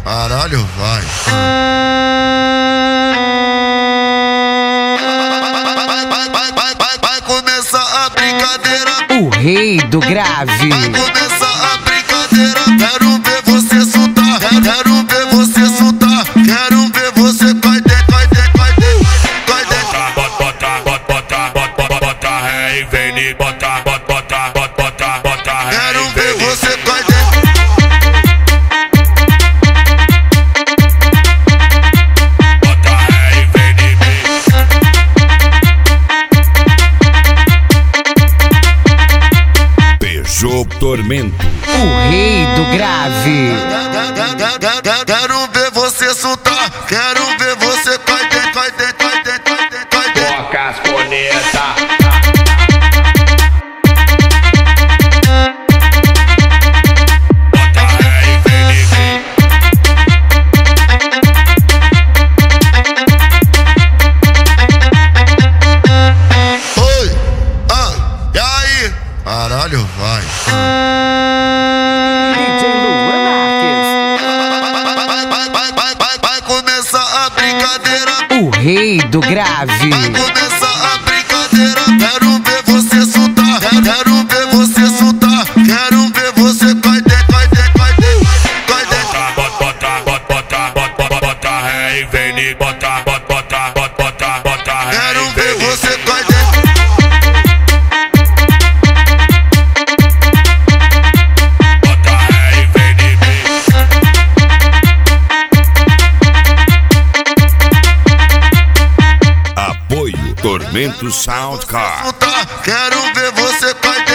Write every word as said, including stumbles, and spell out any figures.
Caralho, vai. Vai, vai, vai, vai, vai começar a brincadeira. O rei do grave. Vai começar a brincadeira. Quero ver você soltar. Quero ver você soltar. Quero ver você vai dentro, vai dentro, vai dentro, vai dentro. Bota, bota, bota, bota, bota, bota, ré e vem, bota, bota, bota, bota, bota, bota, ré. Quero ver você vai dentro. Tormento, o rei do grave. Quero ver você soltar. Quero ver você vai dentro, vai dentro, vai dentro, vai dentro, vai dentro. toca as cornetas. Bota ré e vem, vem. Oi, ah, e aí? Caralho, vai. D J Luan Vai, vai, vai, vai, vai, vai começar a brincadeira. o rei do grave. Vai começar a brincadeira. Quero ver você soltar. Quero ver você soltar. Quero ver você vai dentro, vai dentro, vai dentro, vai dentro. Bota, bota, bota, bota, bota, bota, ré e vem, bota, bota, bota, bota, bota, bota, ré. Quero ver você vai dentro. Tormento Soundcar. Quero ver você vai dentro.